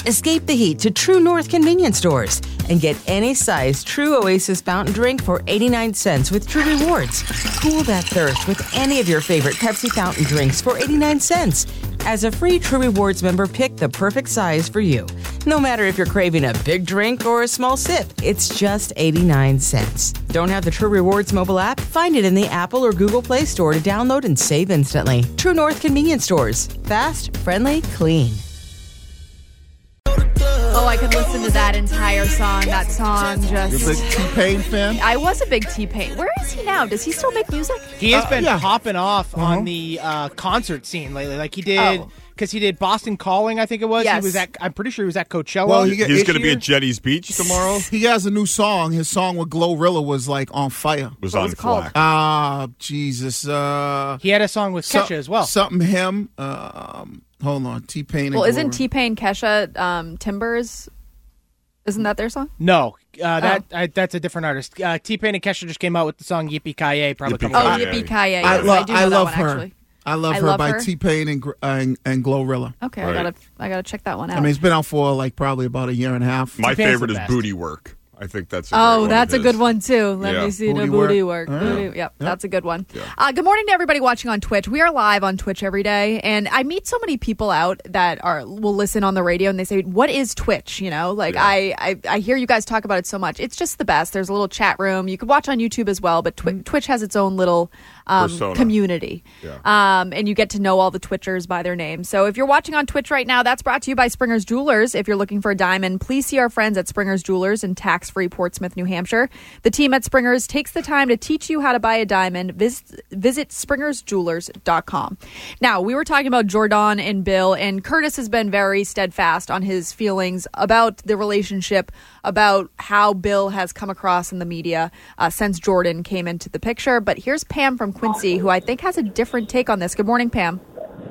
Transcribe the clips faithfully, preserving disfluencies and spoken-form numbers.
Escape the heat to True North convenience stores and get any size True Oasis fountain drink for eighty-nine cents with True Rewards. Cool that thirst with any of your favorite Pepsi fountain drinks for eighty-nine cents. As a free True Rewards member, pick the perfect size for you. No matter if you're craving a big drink or a small sip, it's just eighty-nine cents. Don't have the True Rewards mobile app? Find it in the Apple or Google Play Store to download and save instantly. True North convenience stores. Fast, friendly, clean. Oh, I could listen to that entire song. That song just... You're a big T-Pain fan? I was a big T-Pain. Where is he now? Does he still make music? He has Uh, been yeah. popping off Uh-huh. on the uh, concert scene lately. Like he did, Oh. because he did Boston Calling, I think it was. Yes. He was at. I'm pretty sure he was at Coachella. Well, he get- He's this going to be year- at Jetty's Beach tomorrow. He has a new song. His song with Glorilla was like on fire. Was What on was it called? flack. Ah, Jesus. Uh, he had a song with so- Kesha as well. Something him. Um, hold on. T-Pain. Well, and isn't Glorilla. T-Pain Kesha um, Timbers? Isn't that their song? No, uh, that Oh. I, that's a different artist. Uh, T-Pain and Kesha just came out with the song Yippee Ki-Yay. Probably a Yippee couple Oh, Ki-Yay. months Yippee Ki-Yay. I, Yes, lo- I do know I that love one, her. actually. I love I her love by her. T-Pain and, Gr- and, and Glorilla. Okay, Right. I gotta, I gotta check that one out. I mean, it's been out for like probably about a year and a half. My T-Pain's favorite the is best. Booty Work. I think that's a great Oh, one that's of a good his. one, too. Let Yeah. me see Booty the booty work. work. All right. Booty- Yep, Yep. that's a good one. Yeah. Uh, good morning to everybody watching on Twitch. We are live on Twitch every day, and I meet so many people out that are will listen on the radio, and they say, what is Twitch? You know, like Yeah. I, I, I hear you guys talk about it so much. It's just the best. There's a little chat room. You can watch on YouTube as well, but Twi- Twitch has its own little um, Persona. community. Yeah. Um, and you get to know all the Twitchers by their name. So if you're watching on Twitch right now, that's brought to you by Springer's Jewelers. If you're looking for a diamond, please see our friends at Springer's Jewelers in tax-free Portsmouth, New Hampshire. The team at Springer's takes the time to teach you how to buy a diamond. Visit, visit springers jewelers dot com. Now, we were talking about Jordan and Bill, and Curtis has been very steadfast on his feelings about the relationship, about how Bill has come across in the media uh, since Jordan came into the picture. But here's Pam from Quincy, who I think has a different take on this. Good morning, Pam.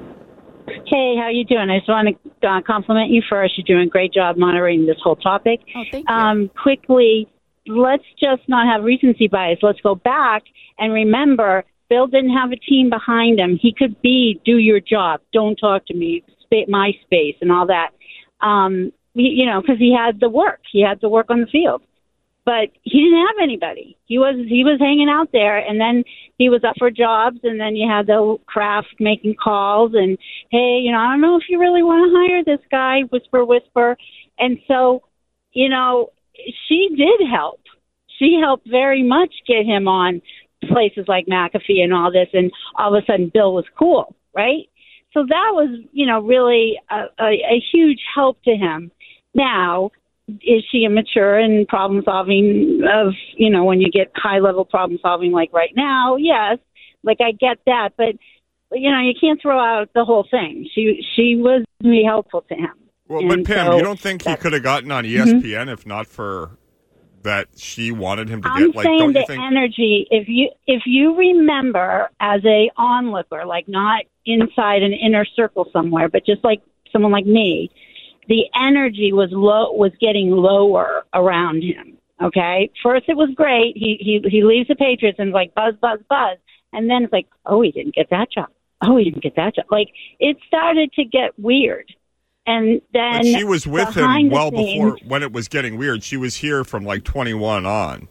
Hey, how you doing? I just want to uh, compliment you first. You're doing a great job moderating this whole topic. Oh, thank you. Um, quickly, let's just not have recency bias. Let's go back and remember Bill didn't have a team behind him. He could be, do your job, don't talk to me, spa- my space and all that. Um, he, you know, because he had the work. He had the work on the field. But he didn't have anybody. He was he was hanging out there, and then he was up for jobs, and then you had the craft making calls, and hey, you know, I don't know if you really want to hire this guy, whisper, whisper. And so, you know, she did help. She helped very much get him on places like McAfee and all this, and all of a sudden Bill was cool, right? So that was, you know, really a, a, a huge help to him. Now, is she immature in problem solving of, you know, when you get high level problem solving like right now? Yes. Like I get that, but you know, you can't throw out the whole thing. She, she was really helpful to him. Well, but And Pam, so you don't think he that's- could have gotten on E S P N if not for that she wanted him to I'm get? Like, saying don't the you think? energy, if you, if you remember as a onlooker, like not inside an inner circle somewhere, but just like someone like me, the energy was low, was getting lower around him. Okay. First it was great. He, he, he leaves the Patriots and like buzz, buzz, buzz. And then it's like, oh, he didn't get that job. Oh, he didn't get that job. Like it started to get weird. And then But she was with him behind the well scenes- before when it was getting weird. She was here from like twenty-one on.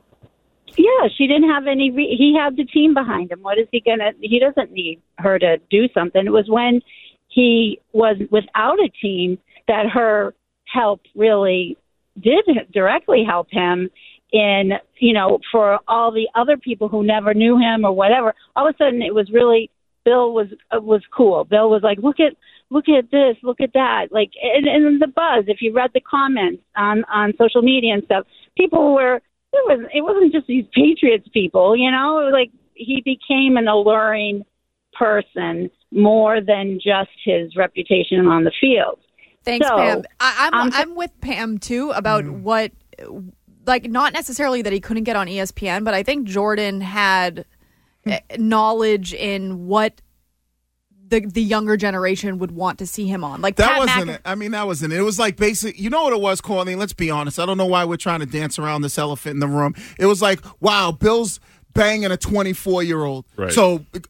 Yeah, she didn't have any. Re- he had the team behind him. What is he gonna? He doesn't need her to do something. It was when he was without a team that her help really did directly help him. In, you know, for all the other people who never knew him or whatever, all of a sudden it was really Bill was uh, was cool. Bill was like, look at look at this, look at that, like, and, and the buzz. If you read the comments on on social media and stuff, people were. It was it wasn't just these Patriots people, you know. It was like he became an alluring person more than just his reputation on the field. Thanks, So, Pam. I, I'm um, I'm with Pam too about what, like, not necessarily that he couldn't get on E S P N, but I think Jordan had eh, knowledge in what the the younger generation would want to see him on. Like That Pat wasn't Mc- it. I mean, that wasn't it. It was like basic. You know what it was, Courtney? Let's be honest. I don't know why we're trying to dance around this elephant in the room. It was like, wow, Bill's banging a twenty-four-year-old. Right. So, oh,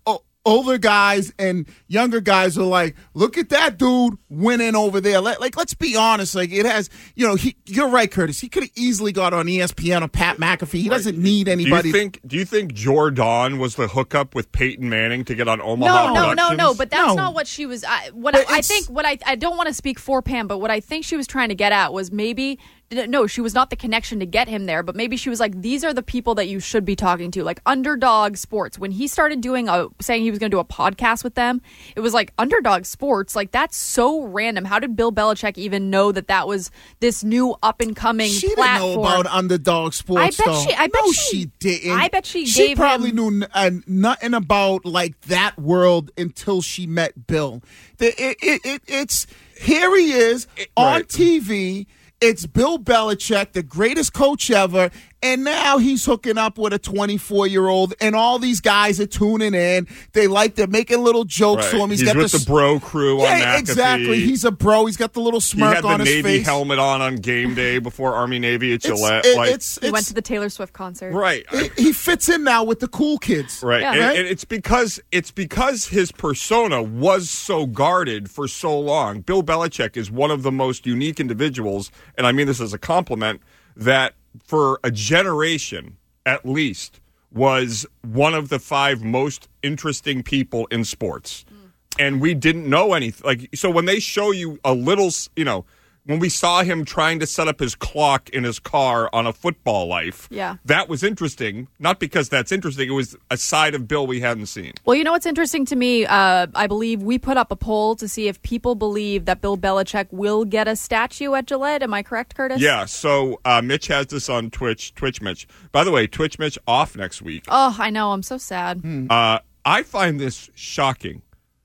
older guys and younger guys are like, look at that dude winning over there. Like, like let's be honest. Like, it has, you know, he, you're right, Curtis. He could have easily got on E S P N or Pat McAfee. He doesn't need anybody. Do you think, do you think Jordan was the hookup with Peyton Manning to get on Omaha No, no, Productions? no, no. But that's No. not what she was. I, what But I, I it's- think, what I, I don't want to speak for Pam, but what I think she was trying to get at was maybe. No, she was not the connection to get him there, but maybe she was like, these are the people that you should be talking to, like Underdog Sports. When he started doing a, saying he was going to do a podcast with them, it was like Underdog Sports. Like, that's so random. How did Bill Belichick even know that that was this new up and coming She platform? didn't know about Underdog Sports, I bet though. she- I bet no, she- she didn't. I bet she She gave probably him- knew n- uh, nothing about like that world until she met Bill. The, it, it, it, it's here he is on right. T V. It's Bill Belichick, the greatest coach ever, and now he's hooking up with a twenty-four-year-old, and all these guys are tuning in. They like, they're making little jokes Right. to him. He's, got with this- the bro crew on Yeah, McAfee. exactly. He's a bro. He's got the little He smirk had the on his Navy face. helmet on on game day before Army Navy at It's, Gillette. it- like, it's, He it's, went to the Taylor Swift concert. right. he fits in now with the cool kids. Right. Yeah. And, Right? and it's because it's because his persona was so guarded for so long. Bill Belichick is one of the most unique individuals, and I mean this as a compliment, that for a generation at least was one of the five most interesting people in sports. Mm. And we didn't know anything. Like, so when they show you a little, you know, when we saw him trying to set up his clock in his car on a football life, Yeah. that was interesting. Not because that's interesting. It was a side of Bill we hadn't seen. Well, you know what's interesting to me? Uh, I believe we put up a poll to see if people believe that Bill Belichick will get a statue at Gillette. Am I correct, Curtis? Yeah, so uh, Mitch has this on Twitch, Twitch Mitch. By the way, Twitch Mitch off next week. Oh, I know. I'm so sad. Uh, I find this shocking.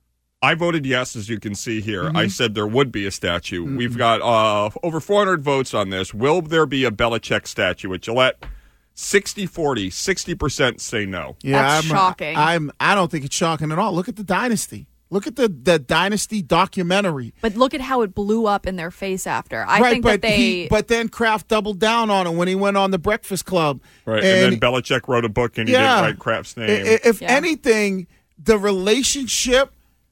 I voted yes, as you can see here. Mm-hmm. I said there would be a statue. Mm-hmm. We've got uh, over four hundred votes on this. Will there be a Belichick statue at Gillette? sixty forty, sixty percent say no. Yeah, That's I'm, shocking. I'm. I don't think it's shocking at all. Look at the Dynasty. Look at the the Dynasty documentary. But look at how it blew up in their face after. I right, think but that they. he, but then Kraft doubled down on it when he went on the Breakfast Club. Right, and, and, then Belichick wrote a book and he yeah, didn't write Kraft's name. i- i- If Yeah. anything, the relationship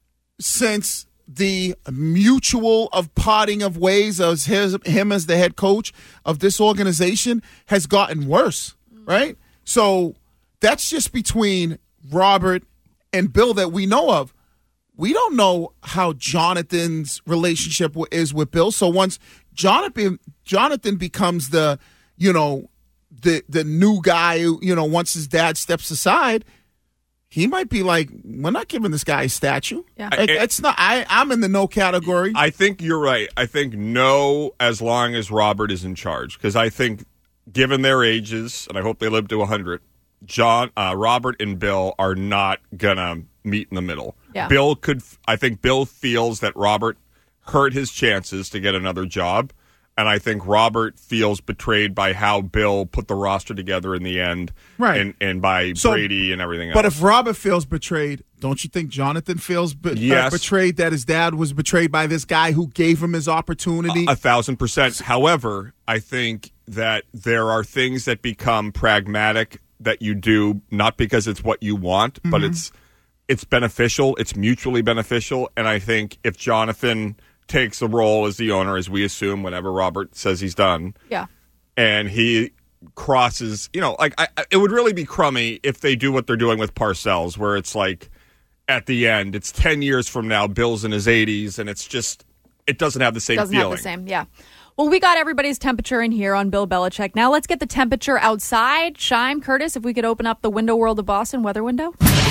since the mutual of parting of ways of his, him as the head coach of this organization has gotten worse, right? So that's just between Robert and Bill that we know of. We don't know how Jonathan's relationship w- is with Bill. So once Jonathan Jonathan becomes the, you know, the the new guy who, you know, once his dad steps aside, he might be like, we're not giving this guy a statue. Yeah. Like, I- it's not. I I'm in the no category. I think you're right. I think no, as long as Robert is in charge, because I think, given their ages, and I hope they live to one hundred, John, uh, Robert, and Bill are not gonna meet in the middle. Yeah. Bill could. I think Bill feels that Robert hurt his chances to get another job, and I think Robert feels betrayed by how Bill put the roster together in the end, Right. And and by So- Brady and everything But else. if Robert feels betrayed, don't you think Jonathan feels be- uh, Yes. betrayed that his dad was betrayed by this guy who gave him his opportunity? A thousand percent. However, I think that there are things that become pragmatic that you do not because it's what you want, but it's it's beneficial. It's mutually beneficial. And I think if Jonathan takes the role as the owner, as we assume, whenever Robert says he's done, Yeah. and he crosses, you know, like I, I- it would really be crummy if they do what they're doing with Parcells, where it's like at the end, it's ten years from now, Bill's in his eighties, and it's just, it doesn't have the same Doesn't feeling. have the same. Yeah. Well, we got everybody's temperature in here on Bill Belichick. Now let's get the temperature outside. Shime, Curtis, if we could open up the Window World of Boston weather window.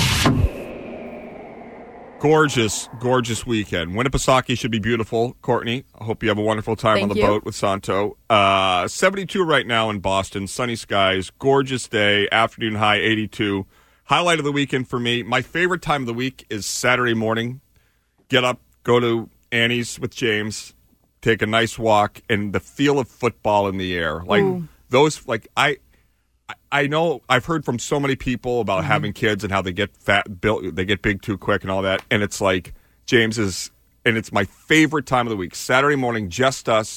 Gorgeous, gorgeous weekend. Winnipesaukee should be beautiful. Courtney, I hope you have a wonderful time Thank on the you. boat with Santo. Uh, seventy-two right now in Boston. Sunny skies, gorgeous day, afternoon high eighty-two. Highlight of the weekend for me, my favorite time of the week is Saturday morning. Get up, go to Annie's with James, take a nice walk, and the feel of football in the air. Like Ooh. those, like I... I know I've heard from so many people about Mm-hmm. having kids and how they get fat, built, they get big too quick and all that. And it's like James is, and it's my favorite time of the week. Saturday morning, just us,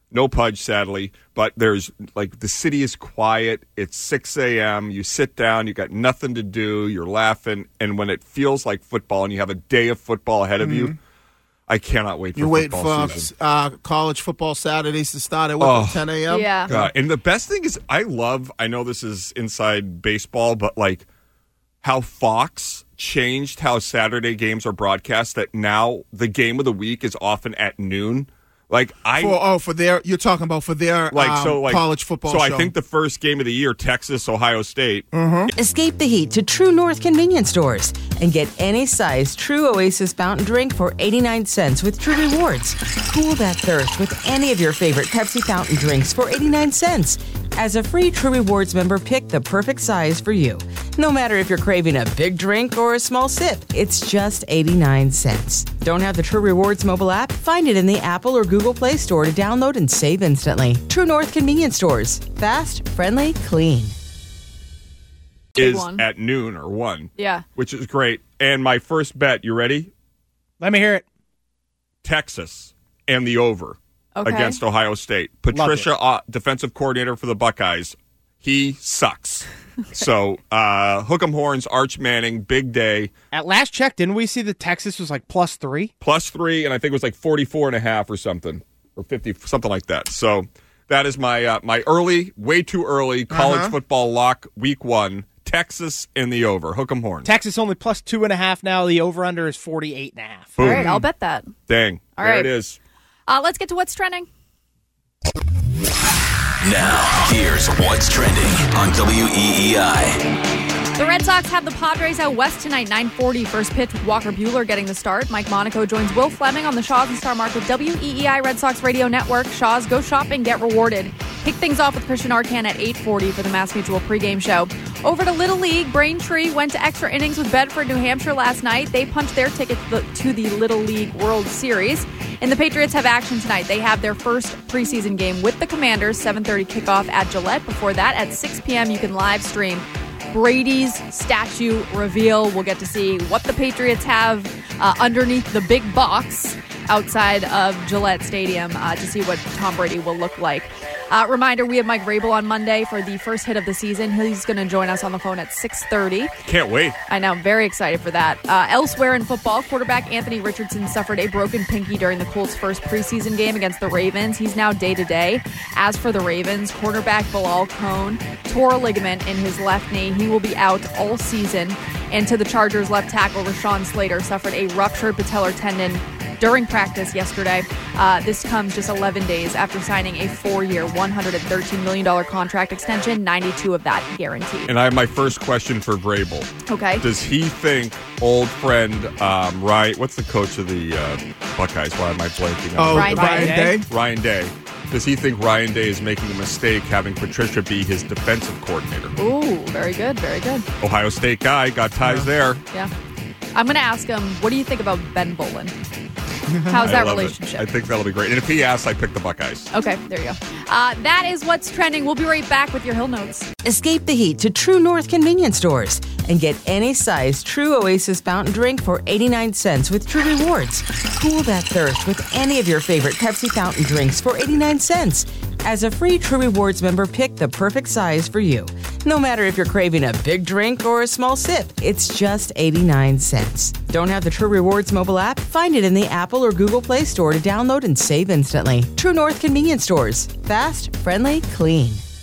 No Pudge, sadly, but there's like the city is quiet. It's six a.m. You sit down, you got nothing to do, you're laughing, and when it feels like football and you have a day of football ahead of Mm-hmm. you, I cannot wait for You wait football for season. uh, college football Saturdays to start at what, Oh. ten a.m.? Yeah. God. And the best thing is, I love, I know this is inside baseball, but like how Fox changed how Saturday games are broadcast, that now the game of the week is often at noon. Like I For, oh, for their, you're talking about for their like um, so like college football So show. I think the first game of the year, Texas, Ohio State. Escape the heat to True North convenience stores and get any size True Oasis fountain drink for eighty-nine cents with True Rewards. Cool that thirst with any of your favorite Pepsi fountain drinks for eighty-nine cents. As a free True Rewards member, pick the perfect size for you. No matter if you're craving a big drink or a small sip, it's just eighty-nine cents. Don't have the True Rewards mobile app? Find it in the Apple or Google Play Store to download and save instantly. True North convenience stores. Fast, friendly, clean. Is one. at noon or one. Yeah. Which is great. And my first bet, you ready? Let me hear it. Texas and the over Okay. against Ohio State. Patricia, uh, defensive coordinator for the Buckeyes, he sucks. So, uh, hook 'em horns, Arch Manning, big day, At last check, didn't we see that Texas was like plus three? plus three, and I think it was like forty-four and a half or something, or fifty, something like that. So that is my uh, my early, way too early college Uh-huh. football lock, week one, Texas in the over. Hook 'em horns. Texas only plus two and a half now. The over-under is forty-eight and a half. All right, I'll bet that. Dang. All there right. it is. Uh, let's get to what's trending. Now, here's what's trending on W E E I. The Red Sox have the Padres out west tonight, nine forty. First pitch with Walker Buehler getting the start. Mike Monaco joins Will Fleming on the Shaws and Star Market W E E I Red Sox Radio Network. Shaws, go shopping, get rewarded. Kick things off with Christian Arcan at eight forty for the Mass Mutual pregame show. Over to Little League, Braintree went to extra innings with Bedford, New Hampshire last night. They punched their ticket to the, to the Little League World Series. And the Patriots have action tonight. They have their first preseason game with the Commanders, seven thirty kickoff at Gillette. Before that, at six p.m., you can live stream Brady's statue reveal. We'll get to see what the Patriots have uh, underneath the big box outside of Gillette Stadium uh, to see what Tom Brady will look like. Uh, reminder, we have Mike Rabel on Monday for the first hit of the season. He's going to join us on the phone at six thirty. Can't wait. I know, I'm very excited for that. Uh, elsewhere in football, quarterback Anthony Richardson suffered a broken pinky during the Colts' first preseason game against the Ravens. He's now day-to-day. As for the Ravens, quarterback Bilal Cohn tore a ligament in his left knee. He will be out all season. And to the Chargers, left tackle Rashawn Slater suffered a ruptured patellar tendon during practice yesterday. Uh, this comes just eleven days after signing a four-year, one hundred thirteen million dollars contract extension, ninety-two of that guaranteed. And I have my first question for Vrabel. Okay. Does he think old friend um, Ryan, what's the coach of the uh, Buckeyes? Why am I blanking on Oh, Ryan Ryan, Day. Day? Ryan Day. Does he think Ryan Day is making a mistake having Patricia be his defensive coordinator? Ooh, very good, very good. Ohio State guy, got ties there. Yeah. I'm going to ask him, what do you think about Ben Bolin? How's I that love it. relationship? I think that'll be great. And if he asks, I pick the Buckeyes. Okay, there you go. Uh, that is what's trending. We'll be right back with your Hill Notes. Escape the heat to True North convenience stores and get any size True Oasis fountain drink for eighty-nine cents with True Rewards. Cool that thirst with any of your favorite Pepsi fountain drinks for eighty-nine cents. As a free True Rewards member, pick the perfect size for you. No matter if you're craving a big drink or a small sip, it's just eighty-nine cents. Don't have the True Rewards mobile app? Find it in the Apple or Google Play Store to download and save instantly. True North convenience stores. Fast, friendly, clean.